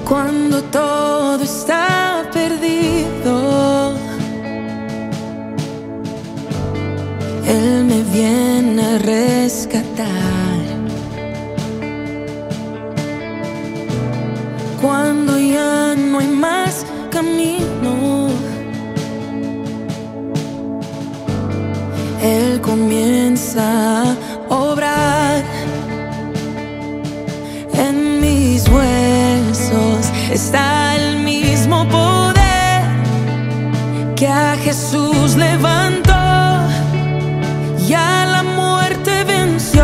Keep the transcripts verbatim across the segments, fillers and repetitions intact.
Cuando todo está perdido, Él me viene a rescatar. Cuando ya no hay más camino, Él comienza a obrar. En mis huesos está el mismo poder que a Jesús levantó y a la muerte venció.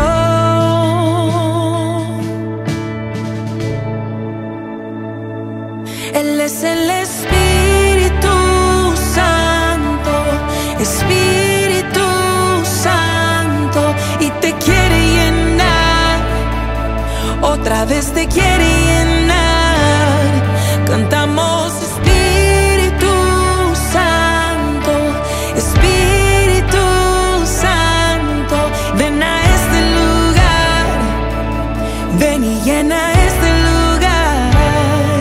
Él es el Espíritu Santo, Espíritu Santo, y te quiere llenar, otra vez te quiere llenar. Cantamos Espíritu Santo, Espíritu Santo, ven a este lugar, ven y llena este lugar.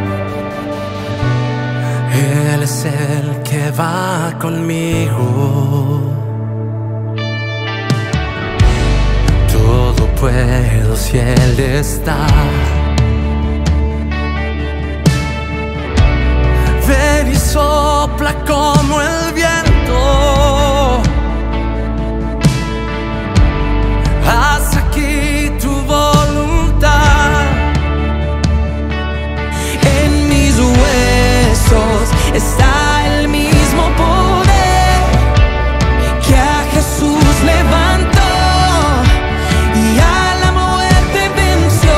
Él es el que va conmigo. Todo puedo si Él está. Ven y sopla como el viento. Haz aquí tu voluntad. En mis huesos está el mismo poder que a Jesús levantó y a la muerte venció.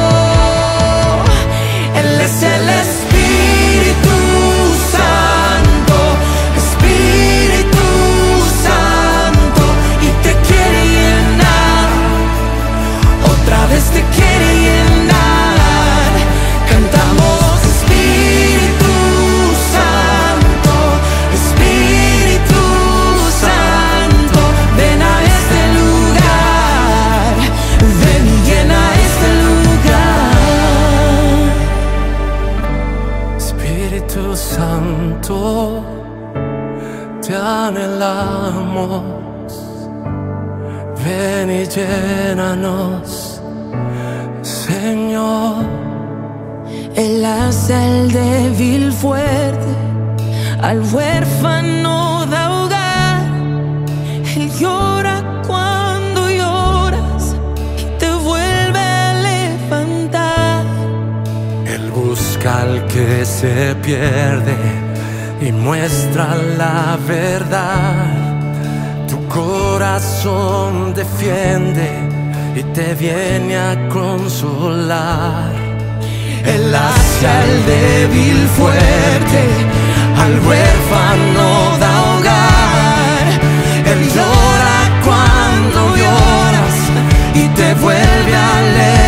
Él es el Espíritu Santo, Espíritu Santo, y te quiere llenar, otra vez te quiere llenar. Cantamos Espíritu Santo, Espíritu Santo, ven a este lugar, ven y llena este lugar. Espíritu Santo, te anhelamos. Ven y llénanos, Señor. Él hace al débil fuerte, al huérfano da hogar. Él llora cuando lloras y te vuelve a levantar. Él busca al que se pierde y muestra la verdad. Tu corazón defiende y te viene a consolar. Él hace al débil fuerte, al huérfano da hogar. Él llora cuando lloras y te vuelve a levantar.